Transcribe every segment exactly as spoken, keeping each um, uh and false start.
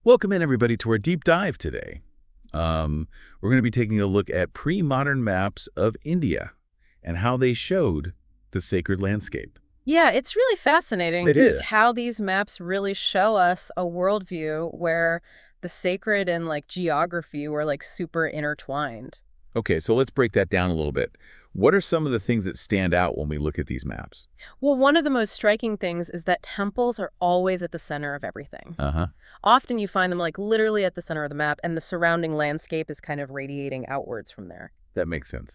Welcome in, everybody, to our deep dive today. Um, we're going to be taking a look at pre-modern maps of India and how they showed the sacred landscape. Yeah, it's really fascinating It because is. how these maps really show us a worldview where the sacred and like geography were like super intertwined. Okay, so let's break that down a little bit. What are some of the things that stand out when we look at these maps? Well, one of the most striking things is that temples are always at the center of everything. Uh-huh. Often you find them like literally at the center of the map, and the surrounding landscape is kind of radiating outwards from there. That makes sense.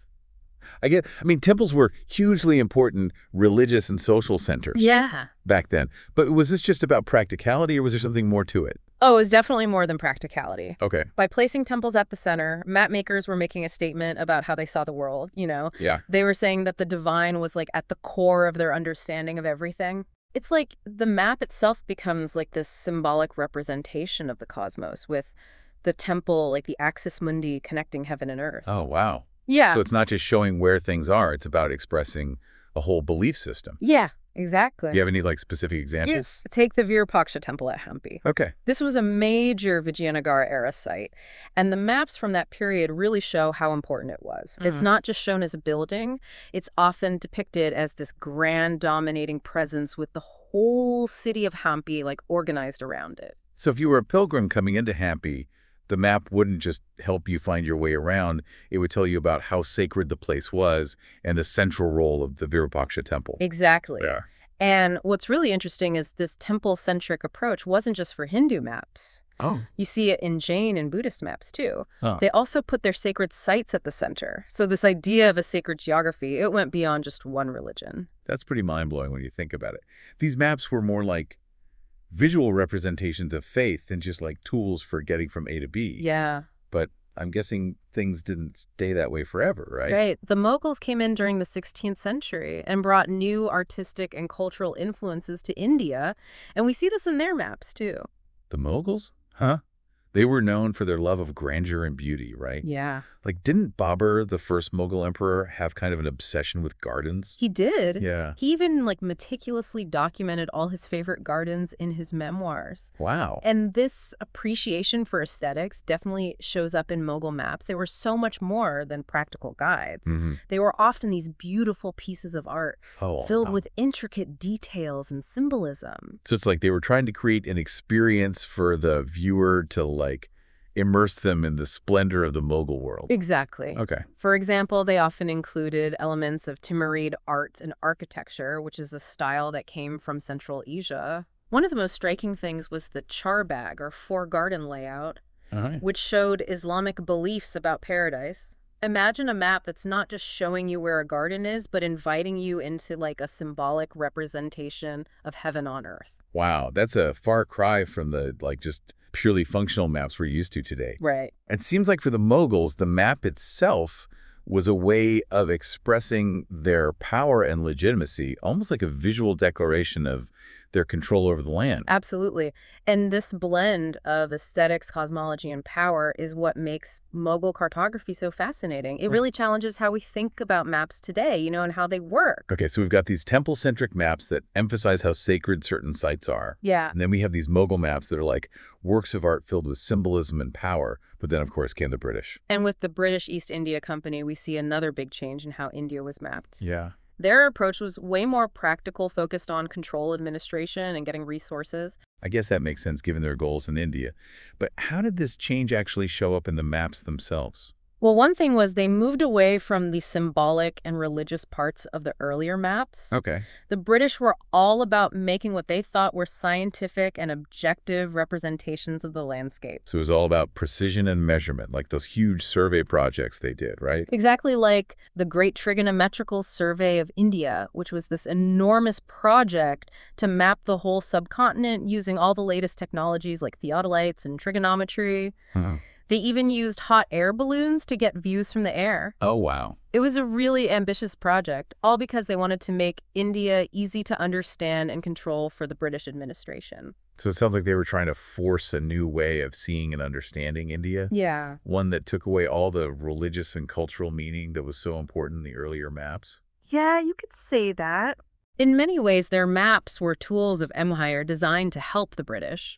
I get, I mean, temples were hugely important religious and social centers Yeah. back then. But was this just about practicality or was there something more to it? Oh, it was definitely more than practicality. Okay. By placing temples at the center, map makers were making a statement about how they saw the world, you know. Yeah. They were saying that the divine was like at the core of their understanding of everything. It's like the map itself becomes like this symbolic representation of the cosmos, with the temple, like the axis mundi, connecting heaven and earth. Oh, wow. Yeah. So it's not just showing where things are, it's about expressing a whole belief system. Yeah, exactly. Do you have any like specific examples? Yes. Take the Virupaksha temple at Hampi. Okay. This was a major Vijayanagara era site, and the maps from that period really show how important it was. It's Mhm. not just shown as a building, it's often depicted as this grand dominating presence with the whole city of Hampi like organized around it. So if you were a pilgrim coming into Hampi, the map wouldn't just help you find your way around. It would tell you about how sacred the place was and the central role of the Virupaksha temple. Exactly. Yeah. And what's really interesting is this temple-centric approach wasn't just for Hindu maps. Oh. You see it in Jain and Buddhist maps, too. Huh. They also put their sacred sites at the center. So this idea of a sacred geography, it went beyond just one religion. That's pretty mind-blowing when you think about it. These maps were more like visual representations of faith than just like tools for getting from A to B. Yeah. But I'm guessing things didn't stay that way forever, right? Right. The Mughals came in during the sixteenth century and brought new artistic and cultural influences to India. And we see this in their maps, too. The Mughals? Huh? They were known for their love of grandeur and beauty, right? Yeah. Like, didn't Babur, the first Mughal emperor, have kind of an obsession with gardens? He did. Yeah. He even like meticulously documented all his favorite gardens in his memoirs. Wow. And this appreciation for aesthetics definitely shows up in Mughal maps. They were so much more than practical guides. Mm-hmm. They were often these beautiful pieces of art Oh, filled wow. with intricate details and symbolism. So it's like they were trying to create an experience for the viewer to, like, immerse them in the splendor of the Mughal world. Exactly. Okay. For example, they often included elements of Timurid art and architecture, which is a style that came from Central Asia. One of the most striking things was the charbagh, or four-garden layout, All right. which showed Islamic beliefs about paradise. Imagine a map that's not just showing you where a garden is, but inviting you into like a symbolic representation of heaven on earth. Wow. That's a far cry from the, like, just purely functional maps we're used to today. Right. It seems like for the Mughals, the map itself was a way of expressing their power and legitimacy, almost like a visual declaration of their control over the land. Absolutely. And this blend of aesthetics, cosmology, and power is what makes Mughal cartography so fascinating. It Right. really challenges how we think about maps today, you know, and how they work. Okay, so we've got these temple-centric maps that emphasize how sacred certain sites are. Yeah. And then we have these Mughal maps that are like works of art filled with symbolism and power. But then, of course, came the British. And with the British East India Company, we see another big change in how India was mapped. Yeah. Their approach was way more practical, focused on control, administration, and getting resources. I guess that makes sense given their goals in India. But how did this change actually show up in the maps themselves? Well, one thing was they moved away from the symbolic and religious parts of the earlier maps. Okay. The British were all about making what they thought were scientific and objective representations of the landscape. So it was all about precision and measurement, like those huge survey projects they did, right? Exactly like the Great Trigonometrical Survey of India, which was this enormous project to map the whole subcontinent using all the latest technologies like theodolites and trigonometry. Huh. They even used hot air balloons to get views from the air. Oh, wow. It was a really ambitious project, all because they wanted to make India easy to understand and control for the British administration. So it sounds like they were trying to force a new way of seeing and understanding India. Yeah. One that took away all the religious and cultural meaning that was so important in the earlier maps. Yeah, you could say that. In many ways, their maps were tools of empire designed to help the British.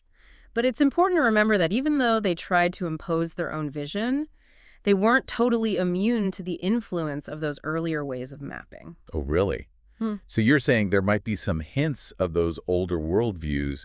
But it's important to remember that even though they tried to impose their own vision, they weren't totally immune to the influence of those earlier ways of mapping. Oh, really? Hmm. So you're saying there might be some hints of those older worldviews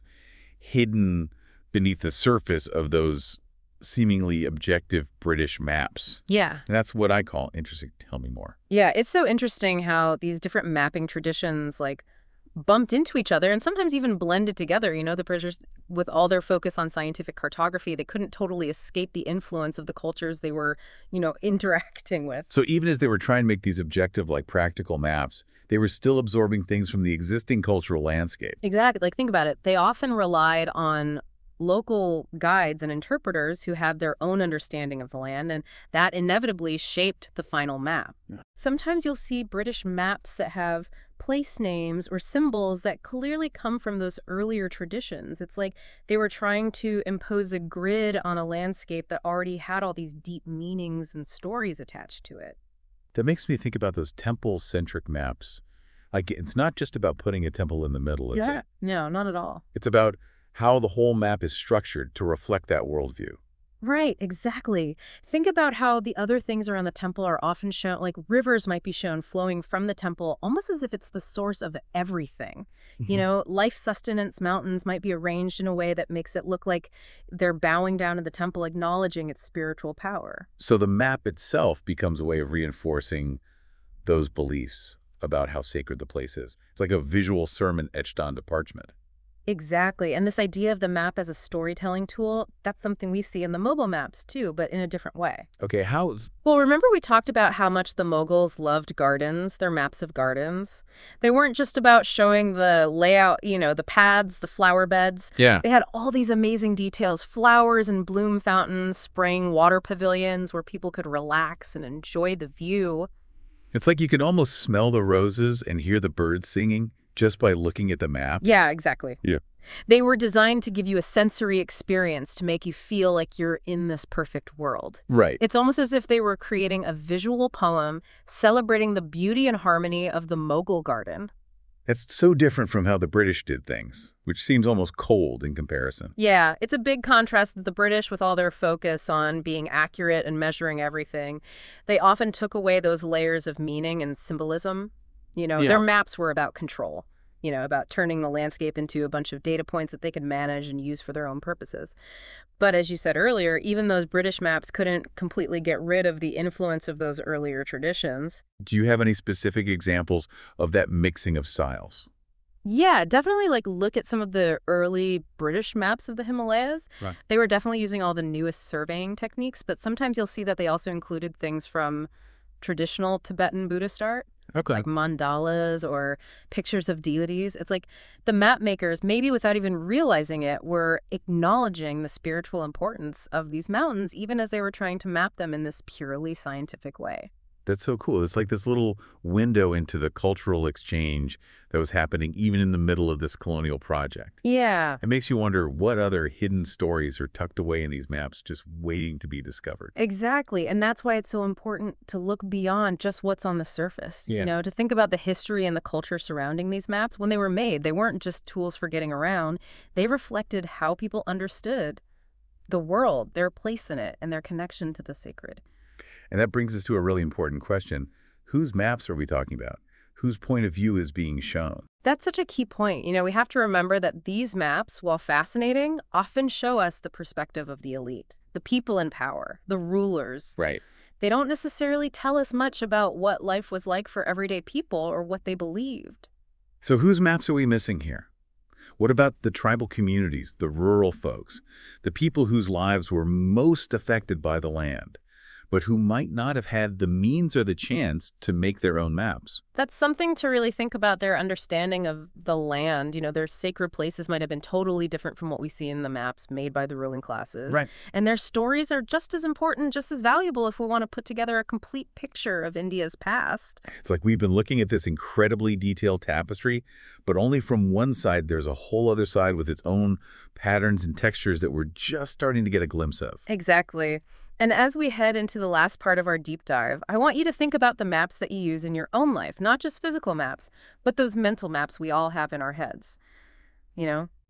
hidden beneath the surface of those seemingly objective British maps. Yeah. And that's what I call interesting. Tell me more. Yeah, it's so interesting how these different mapping traditions, like, bumped into each other and sometimes even blended together. You know, the British, with all their focus on scientific cartography, they couldn't totally escape the influence of the cultures they were, you know, interacting with. So even as they were trying to make these objective, like practical maps, they were still absorbing things from the existing cultural landscape. Exactly. Like, think about it. They often relied on local guides and interpreters who had their own understanding of the land, and that inevitably shaped the final map. Yeah. Sometimes you'll see British maps that have place names or symbols that clearly come from those earlier traditions. It's like they were trying to impose a grid on a landscape that already had all these deep meanings and stories attached to it. That makes me think about those temple-centric maps. Like, it's not just about putting a temple in the middle, is Yeah. it? No, not at all. It's about how the whole map is structured to reflect that worldview. Right, exactly. Think about how the other things around the temple are often shown, like rivers might be shown flowing from the temple, almost as if it's the source of everything. You know, life sustenance mountains might be arranged in a way that makes it look like they're bowing down to the temple, acknowledging its spiritual power. So the map itself becomes a way of reinforcing those beliefs about how sacred the place is. It's like a visual sermon etched onto parchment. Exactly. And this idea of the map as a storytelling tool, that's something we see in the mobile maps too, but in a different way. Okay, how... Well, remember we talked about how much the Mughals loved gardens, their maps of gardens? They weren't just about showing the layout, you know, the paths, the flower beds. Yeah. They had all these amazing details, flowers and bloom fountains, spraying water pavilions where people could relax and enjoy the view. It's like you can almost smell the roses and hear the birds singing just by looking at the map. Yeah, exactly. Yeah. They were designed to give you a sensory experience to make you feel like you're in this perfect world. Right. It's almost as if they were creating a visual poem celebrating the beauty and harmony of the Mughal garden. That's so different from how the British did things, which seems almost cold in comparison. Yeah, it's a big contrast that the British, with all their focus on being accurate and measuring everything, they often took away those layers of meaning and symbolism. You know, Yeah. their maps were about control, you know, about turning the landscape into a bunch of data points that they could manage and use for their own purposes. But as you said earlier, even those British maps couldn't completely get rid of the influence of those earlier traditions. Do you have any specific examples of that mixing of styles? Yeah, definitely, like, look at some of the early British maps of the Himalayas. Right. They were definitely using all the newest surveying techniques, but sometimes you'll see that they also included things from traditional Tibetan Buddhist art, Okay. like mandalas or pictures of deities. It's like the map makers, maybe without even realizing it, were acknowledging the spiritual importance of these mountains, even as they were trying to map them in this purely scientific way. That's so cool. It's like this little window into the cultural exchange that was happening even in the middle of this colonial project. Yeah, It makes you wonder what other hidden stories are tucked away in these maps just waiting to be discovered. exactly. And that's why it's so important to look beyond just what's on the surface. Yeah. You know, to think about the history and the culture surrounding these maps. When they were made, they weren't just tools for getting around. They reflected how people understood the world, their place in it, and their connection to the sacred. And that brings us to a really important question. Whose maps are we talking about? Whose point of view is being shown? That's such a key point. You know, we have to remember that these maps, while fascinating, often show us the perspective of the elite, the people in power, the rulers. Right. They don't necessarily tell us much about what life was like for everyday people or what they believed. So whose maps are we missing here? What about the tribal communities, the rural folks, the people whose lives were most affected by the land, but who might not have had the means or the chance to make their own maps? That's something to really think about, their understanding of the land. You know, their sacred places might have been totally different from what we see in the maps made by the ruling classes. Right. And their stories are just as important, just as valuable if we want to put together a complete picture of India's past. It's like we've been looking at this incredibly detailed tapestry, but only from one side there's a whole other side with its own patterns and textures that we're just starting to get a glimpse of. Exactly. And as we head into the last part of our deep dive, I want you to think about the maps that you use in your own life, not just physical maps, but those mental maps we all have in our heads. You know,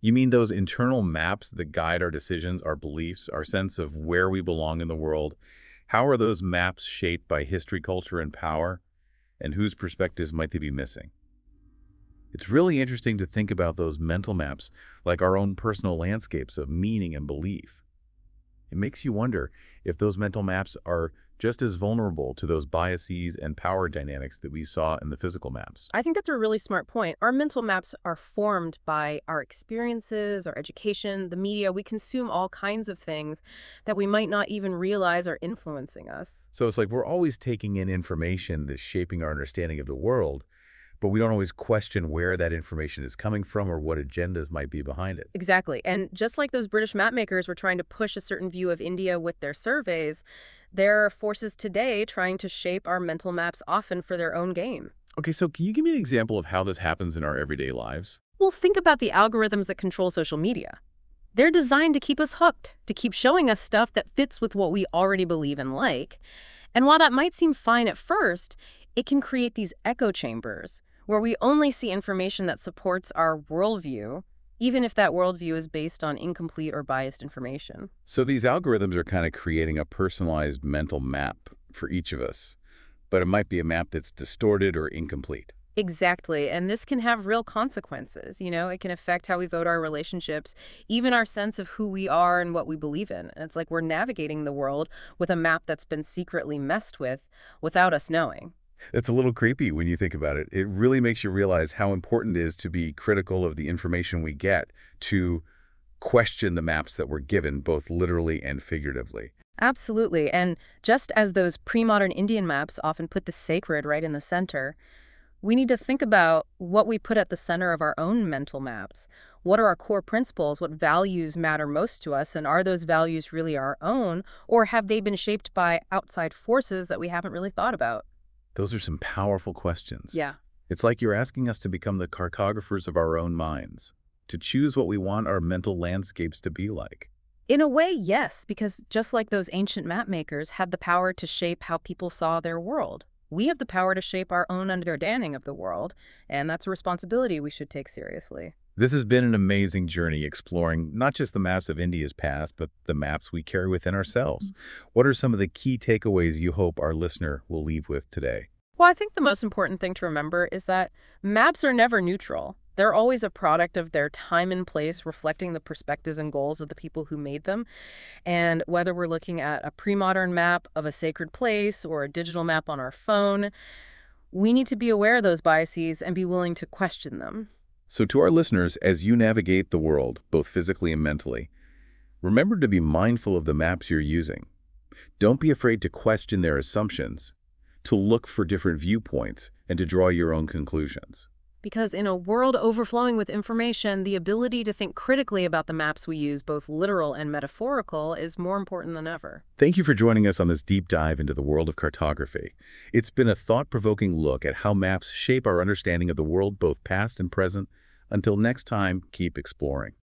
You mean those internal maps that guide our decisions, our beliefs, our sense of where we belong in the world? How are those maps shaped by history, culture, and power? And whose perspectives might they be missing? It's really interesting to think about those mental maps like our own personal landscapes of meaning and belief. It makes you wonder if those mental maps are just as vulnerable to those biases and power dynamics that we saw in the physical maps. I think that's a really smart point. Our mental maps are formed by our experiences, our education, the media. We consume all kinds of things that we might not even realize are influencing us. So it's like we're always taking in information that's shaping our understanding of the world, but we don't always question where that information is coming from or what agendas might be behind it. Exactly. And just like those British map makers were trying to push a certain view of India with their surveys, there are forces today trying to shape our mental maps often for their own gain. Okay, so can you give me an example of how this happens in our everyday lives? Well, think about the algorithms that control social media. They're designed to keep us hooked, to keep showing us stuff that fits with what we already believe and like. And while that might seem fine at first, it can create these echo chambers where we only see information that supports our worldview, even if that worldview is based on incomplete or biased information. So these algorithms are kind of creating a personalized mental map for each of us, but it might be a map that's distorted or incomplete. Exactly. And this can have real consequences. You know, it can affect how we vote our relationships, even our sense of who we are and what we believe in. And it's like we're navigating the world with a map that's been secretly messed with without us knowing. It's a little creepy when you think about it. It really makes you realize how important it is to be critical of the information we get, to question the maps that we're given, both literally and figuratively. Absolutely. And just as those pre-modern Indian maps often put the sacred right in the center, we need to think about what we put at the center of our own mental maps. What are our core principles? What values matter most to us? And are those values really our own, or have they been shaped by outside forces that we haven't really thought about? Those are some powerful questions. Yeah. It's like you're asking us to become the cartographers of our own minds, to choose what we want our mental landscapes to be like. In a way, yes, because just like those ancient map makers had the power to shape how people saw their world, we have the power to shape our own understanding of the world, and that's a responsibility we should take seriously. This has been an amazing journey exploring not just the maps of India's past, but the maps we carry within ourselves. What are some of the key takeaways you hope our listener will leave with today? Well, I think the most important thing to remember is that maps are never neutral. They're always a product of their time and place, reflecting the perspectives and goals of the people who made them. And whether we're looking at a pre-modern map of a sacred place or a digital map on our phone, we need to be aware of those biases and be willing to question them. So to our listeners, as you navigate the world, both physically and mentally, remember to be mindful of the maps you're using. Don't be afraid to question their assumptions, to look for different viewpoints, and to draw your own conclusions. Because in a world overflowing with information, the ability to think critically about the maps we use, both literal and metaphorical, is more important than ever. Thank you for joining us on this deep dive into the world of cartography. It's been a thought-provoking look at how maps shape our understanding of the world, both past and present. Until next time, keep exploring.